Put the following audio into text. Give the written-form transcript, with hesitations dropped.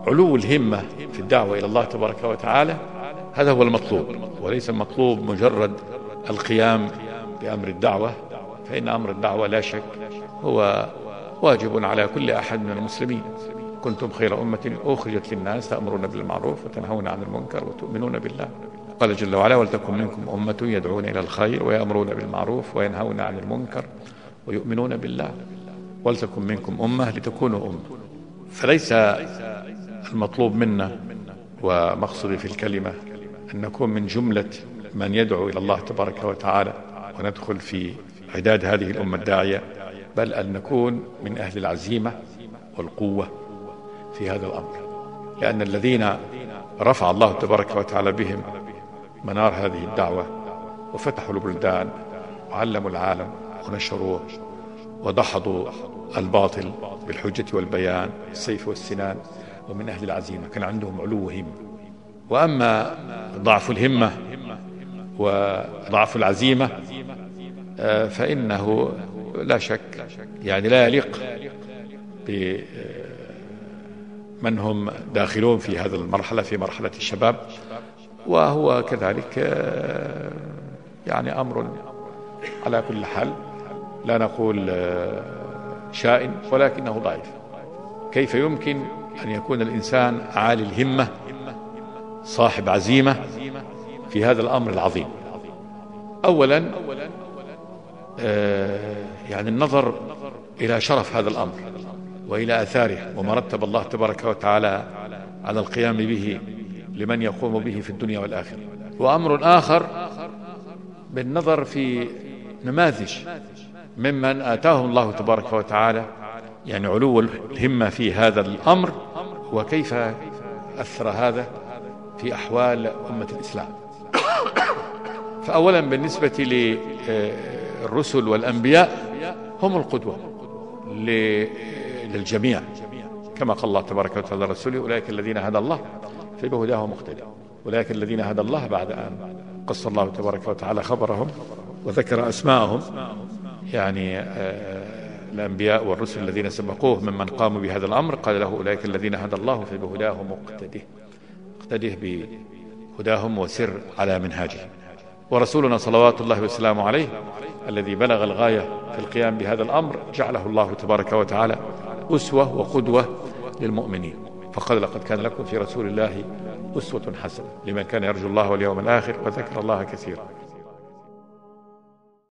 علو الهمة في الدعوة إلى الله تبارك وتعالى هذا هو المطلوب، وليس المطلوب مجرد القيام بأمر الدعوة، فإن أمر الدعوة لا شك هو واجب على كل أحد من المسلمين. كنتم خير أمة أخرجت للناس تأمرون بالمعروف وتنهون عن المنكر وتؤمنون بالله. قال جل وعلا: ولتكن منكم أمة يدعون إلى الخير ويأمرون بالمعروف وينهون عن المنكر ويؤمنون بالله. ولتكن منكم أمة لتكونوا أمة. فليس المطلوب منا ومقصدي في الكلمة أن نكون من جملة من يدعو إلى الله تبارك وتعالى وندخل في عداد هذه الأمة الداعية، بل أن نكون من أهل العزيمة والقوة في هذا الأمر، لأن الذين رفع الله تبارك وتعالى بهم منار هذه الدعوة وفتحوا البلدان وعلموا العالم ونشروه ودحضوا الباطل بالحجة والبيان بالسيف والسنان، ومن أهل العزيمة كان عندهم علو همة. وأما ضعف الهمة وضعف العزيمة فإنه لا شك يعني لا يليق بمن هم داخلون في هذه المرحلة، في مرحلة الشباب، وهو كذلك يعني أمر على كل حال لا نقول شائن ولكنه ضعيف. كيف يمكن أن يكون الإنسان عالي الهمة صاحب عزيمة في هذا الأمر العظيم؟ أولا يعني النظر إلى شرف هذا الأمر وإلى آثاره وما رتب الله تبارك وتعالى على القيام به لمن يقوم به في الدنيا والآخرة. وأمر آخر بالنظر في نماذج ممن آتاهم الله تبارك وتعالى يعني علو الهمة في هذا الأمر، وكيف أثر هذا في أحوال أمة الإسلام. فأولا بالنسبة للرسل والأنبياء هم القدوة للجميع، كما قال الله تبارك وتعالى رسوله: أولئك الذين هدى الله فبهداه مقتدى. أولئك الذين هدى الله بعد أن قص الله تبارك وتعالى خبرهم وذكر أسماءهم، يعني الأنبياء والرسل الذين سبقوه ممن قاموا بهذا الأمر، قال له: أولئك الذين هدى الله فبهداه مقتده. اقتده بهداهم وسر على منهاجه. ورسولنا صلوات الله وسلامه عليه الذي بلغ الغاية في القيام بهذا الأمر جعله الله تبارك وتعالى أسوة وقدوة للمؤمنين، فقال: لقد كان لكم في رسول الله أسوة حسنة لمن كان يرجو الله واليوم الآخر وذكر الله كثيرا.